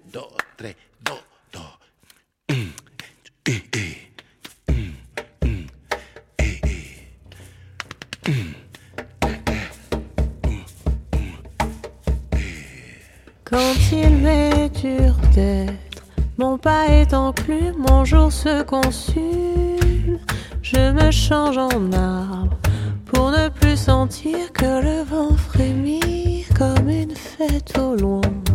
do, tre, do, do. Quand il m'est dur d'être, mon pas est enclume, mon jour se consume. Je me change en arbre pour ne plus sentir que le vent frémit comme une fête au loin.